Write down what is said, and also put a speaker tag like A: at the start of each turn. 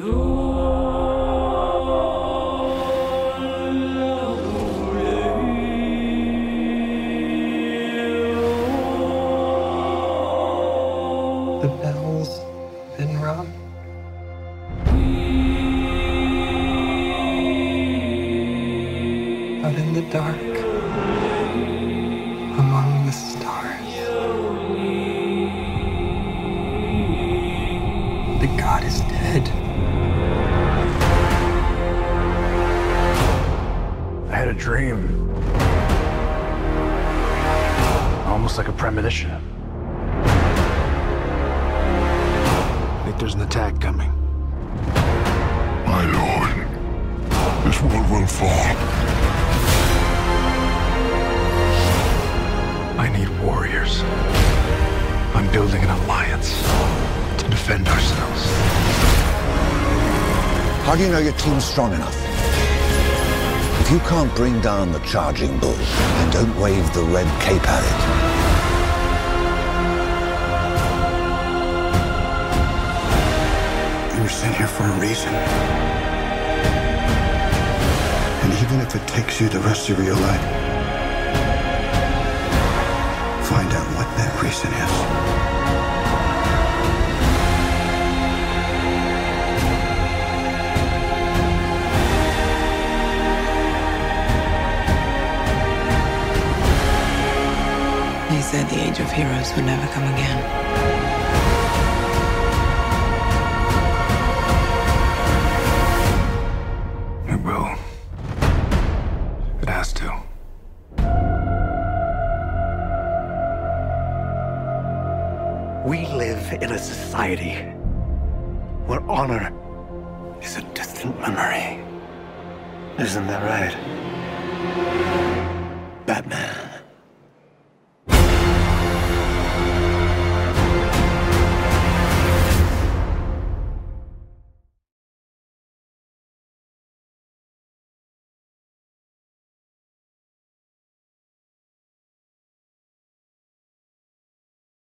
A: The bell's been rung. Out in the dark, among the stars, the god is dead.
B: I had a dream. Almost like a premonition. I think there's an attack coming.
C: My lord, this world will fall.
B: I need warriors. I'm building an alliance to defend ourselves.
D: How do you know your team's strong enough? If you can't bring down the charging bull, then don't wave the red cape at it.
E: You were sent here for a reason. And even if it takes you the rest of your life, find out what that reason is.
F: He said the age of heroes would never come again.
B: It will. It has to.
E: We live in a society where honor is a distant memory. Isn't that right, Batman?